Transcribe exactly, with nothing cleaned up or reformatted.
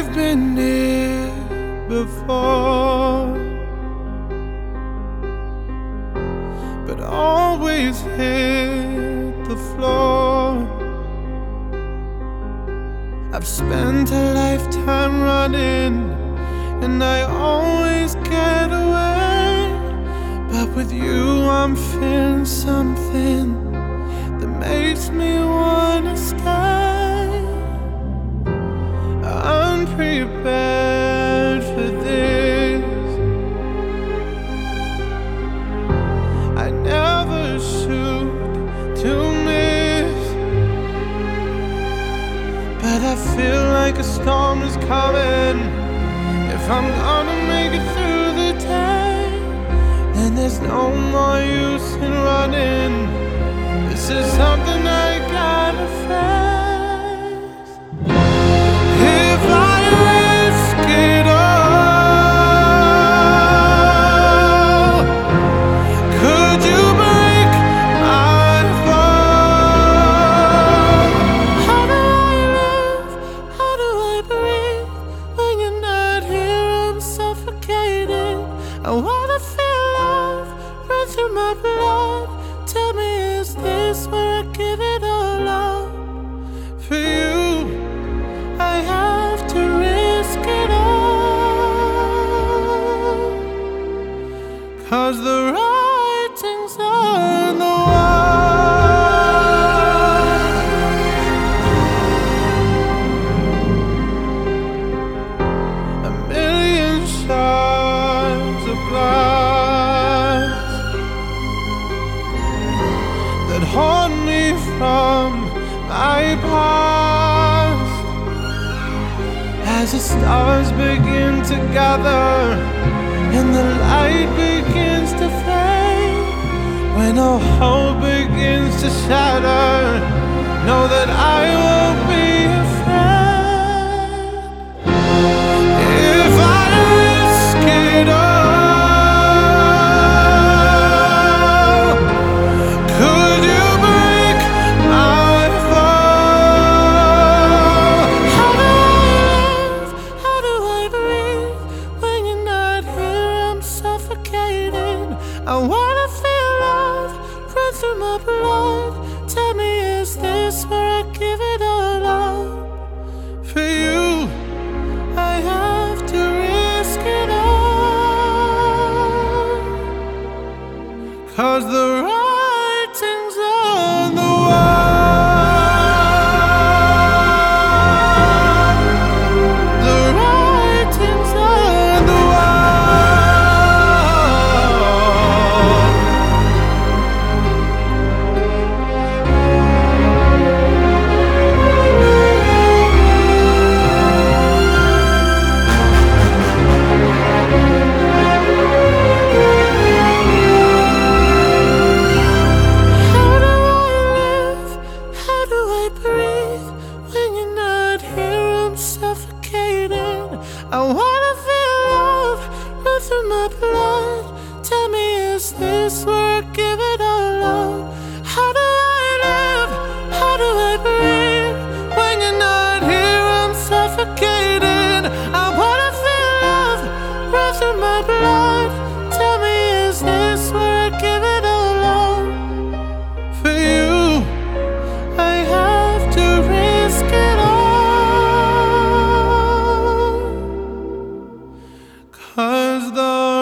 I've been here before, but always hit the floor. I've spent a lifetime running, and I always get away. But with you I'm feeling something that makes me wanna stay. Unprepared for this, I never shoot to miss, but I feel like a storm is coming. If I'm gonna make it through the day, then there's no more use in running. This is something I gotta face. If I risk it all, could you break my fall? How do I live? How do I breathe? When you're not here, I'm suffocating. I wanna feel love run through my blood. Tell me, is this where I give it all up? For you, I have to risk it all, 'cause the writing's on the wall. A million shards of glass that haunt me from my past. As the stars begin to gather and the light begins to fade, when all hope begins to shatter, know that I won't be afraid. If I risk it all, could you break my fall? How do I live? How do I breathe? When you're not here, I'm suffocating. I wanna feel love run through my blood. Tell me, is this where I give it all up? For you, I have to risk it all, 'cause the writing's on the wall. The writing's on the wall. How do I live? How do I breathe? When you're not here, I'm suffocating. I wanna feel love run through my blood. Tell me, is this where I give it all up? How do I live? How do I breathe? When you're not here, I'm suffocating. I wanna feel love run through my blood. Tell me, is this where I give it all up? For you, I have to risk it all, 'cause the